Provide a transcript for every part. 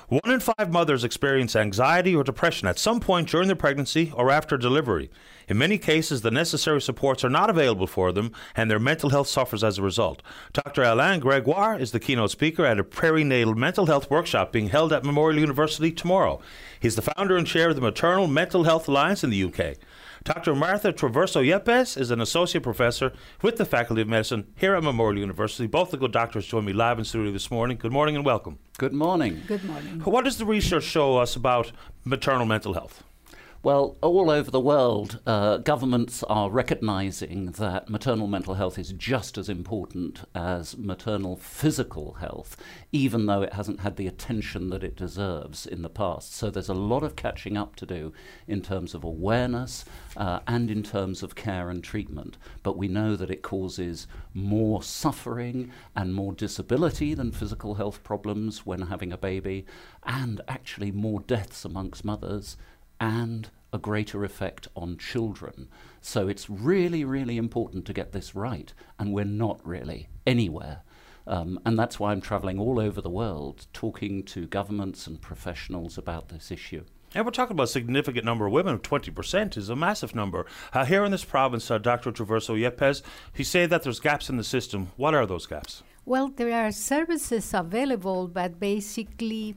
1 in 5 mothers experience anxiety or depression at some point during their pregnancy or after delivery. In many cases, the necessary supports are not available for them, and their mental health suffers as a result. Dr. Alain Gregoire is the keynote speaker at a perinatal mental health workshop being held at Memorial University tomorrow. He's the founder and chair of the Maternal Mental Health Alliance in the UK. Dr. Martha Traverso Yepes is an associate professor with the Faculty of Medicine here at Memorial University. Both the good doctors join me live in studio this morning. Good morning and welcome. Good morning. Good morning. What does the research show us about maternal mental health? Well, all over the world, governments are recognizing that maternal mental health is just as important as maternal physical health, even though it hasn't had the attention that it deserves in the past. So there's a lot of catching up to do in terms of awareness and in terms of care and treatment. But we know that it causes more suffering and more disability than physical health problems when having a baby, and actually more deaths amongst mothers, and a greater effect on children. So it's really, really important to get this right, and we're not really anywhere. And that's why I'm travelling all over the world, talking to governments and professionals about this issue. And we're talking about a significant number of women. 20% is a massive number. Here in this province, Dr. Traverso Yepes, you say that there's gaps in the system. What are those gaps? Well, there are services available, but basically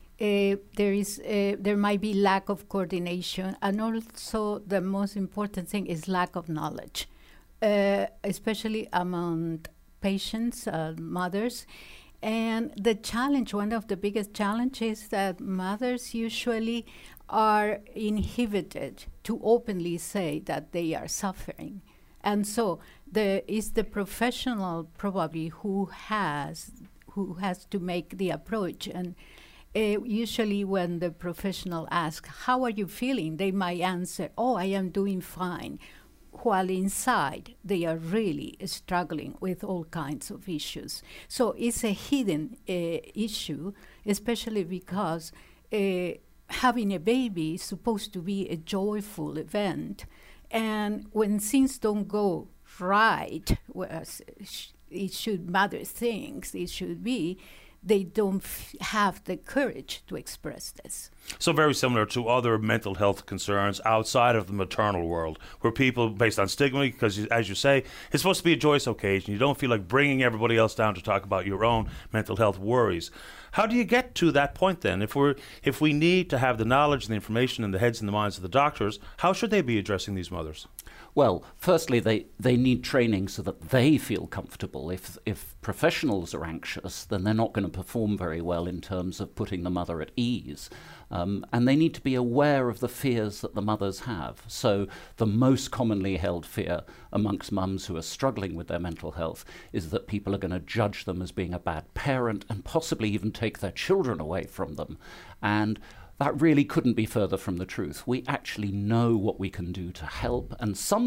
there might be lack of coordination, and also the most important thing is lack of knowledge, especially among patients, mothers. And the challenge, one of the biggest challenges, is that mothers usually are inhibited to openly say that they are suffering. And so is the professional probably who has to make the approach. And usually when the professional asks, how are you feeling? They might answer, oh, I am doing fine. While inside, they are really struggling with all kinds of issues. So it's a hidden issue, especially because having a baby is supposed to be a joyful event. And when things don't go right, whereas it should mother thinks it should be, they don't have the courage to express this. So very similar to other mental health concerns outside of the maternal world, where people, based on stigma, because as you say, it's supposed to be a joyous occasion. You don't feel like bringing everybody else down to talk about your own mental health worries. How do you get to that point then? If we need to have the knowledge and the information in the heads and the minds of the doctors, how should they be addressing these mothers? Well, firstly, they need training so that they feel comfortable. If professionals are anxious, then they're not going to perform very well in terms of putting the mother at ease. And they need to be aware of the fears that the mothers have. So the most commonly held fear amongst mums who are struggling with their mental health is that people are going to judge them as being a bad parent and possibly even take their children away from them. And that really couldn't be further from the truth. We actually know what we can do to help, and some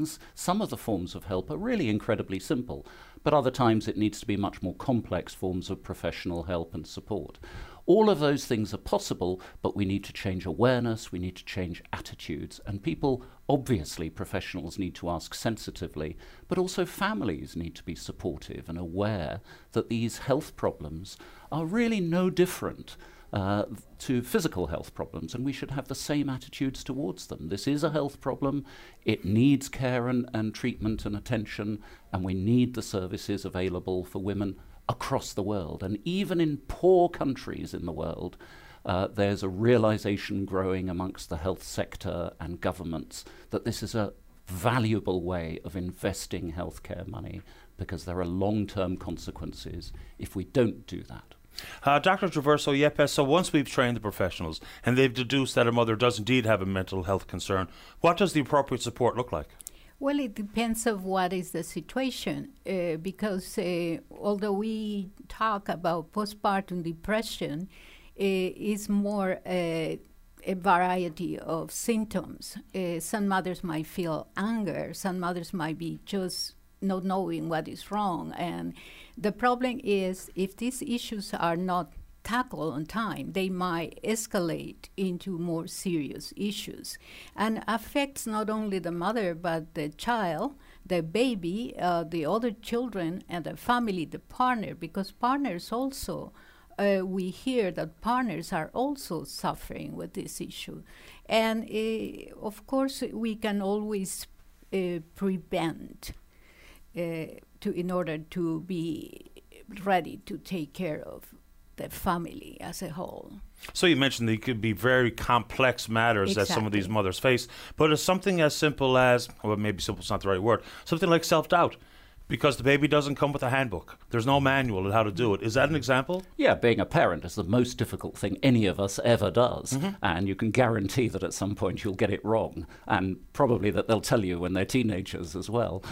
of the forms of help are really incredibly simple, but other times it needs to be much more complex forms of professional help and support. All of those things are possible, but we need to change awareness, we need to change attitudes, and people, obviously professionals, need to ask sensitively, but also families need to be supportive and aware that these health problems are really no different to physical health problems, and we should have the same attitudes towards them. This is a health problem. It needs care and treatment and attention, and we need the services available for women across the world. And even in poor countries in the world, there's a realization growing amongst the health sector and governments that this is a valuable way of investing healthcare money, because there are long-term consequences if we don't do that. Dr. Traverso Yepes, so once we've trained the professionals and they've deduced that a mother does indeed have a mental health concern, what does the appropriate support look like? Well, it depends on what is the situation, because although we talk about postpartum depression, it's more a variety of symptoms. Some mothers might feel anger, some mothers might be just not knowing what is wrong. And the problem is, if these issues are not tackled on time, they might escalate into more serious issues and affects not only the mother, but the child, the baby, the other children, and the family, the partner, because partners also we hear that partners are also suffering with this issue. And of course, we can always prevent in order to be ready to take care of the family as a whole. So you mentioned they could be very complex matters that some of these mothers face, but it's something as simple as, well, maybe simple is not the right word, something like self-doubt. Because the baby doesn't come with a handbook. There's no manual on how to do it. Is that an example? Yeah, being a parent is the most difficult thing any of us ever does. Mm-hmm. And you can guarantee that at some point you'll get it wrong. And probably that they'll tell you when they're teenagers as well.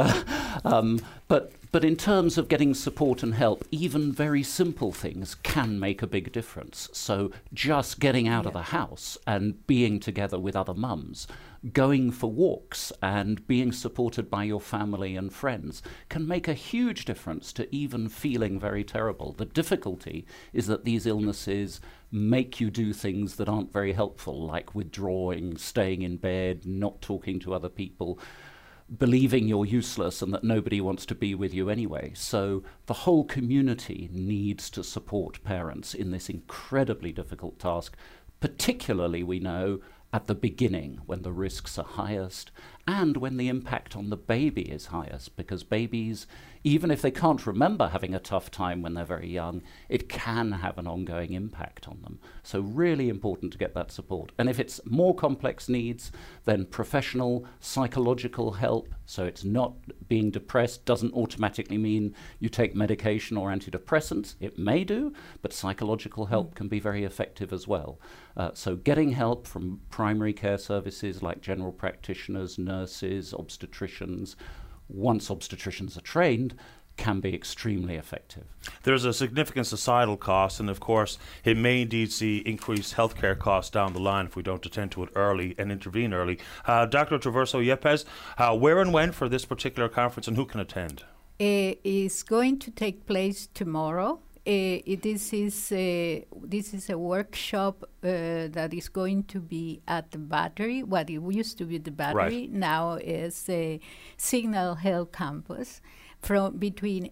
But in terms of getting support and help, even very simple things can make a big difference. So just getting out of the house and being together with other mums, going for walks and being supported by your family and friends can make a huge difference to even feeling very terrible. The difficulty is that these illnesses make you do things that aren't very helpful, like withdrawing, staying in bed, not talking to other people, believing you're useless and that nobody wants to be with you anyway. So the whole community needs to support parents in this incredibly difficult task, particularly, we know, at the beginning when the risks are highest and when the impact on the baby is highest, because babies, even if they can't remember having a tough time when they're very young, it can have an ongoing impact on them. So really important to get that support. And if it's more complex needs, then professional psychological help. So it's not being depressed doesn't automatically mean you take medication or antidepressants. It may do, but psychological help can be very effective as well. So getting help from primary care services like general practitioners, nurses, obstetricians, once obstetricians are trained, can be extremely effective. There's a significant societal cost, and of course it may indeed see increased healthcare costs down the line if we don't attend to it early and intervene early. Dr. Traverso Yepes, where and when for this particular conference, and who can attend? It is going to take place tomorrow. This is a workshop that is going to be at the Battery. What it used to be the Battery now is a Signal Hill campus from between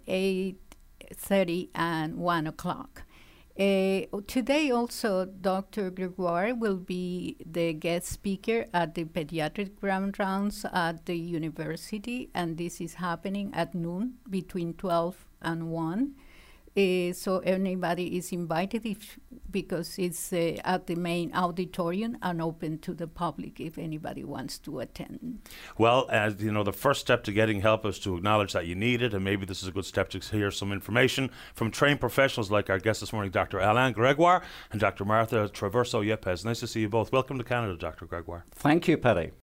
8:30 and 1 o'clock. Today also Dr. Gregoire will be the guest speaker at the pediatric grand rounds at the university, and this is happening at noon between 12 and 1. So anybody is invited because it's at the main auditorium and open to the public if anybody wants to attend. Well, as you know, the first step to getting help is to acknowledge that you need it, and maybe this is a good step to hear some information from trained professionals like our guest this morning, Dr. Alain Gregoire and Dr. Martha Traverso Yepes. Nice to see you both. Welcome to Canada, Dr. Gregoire. Thank you, Paddy.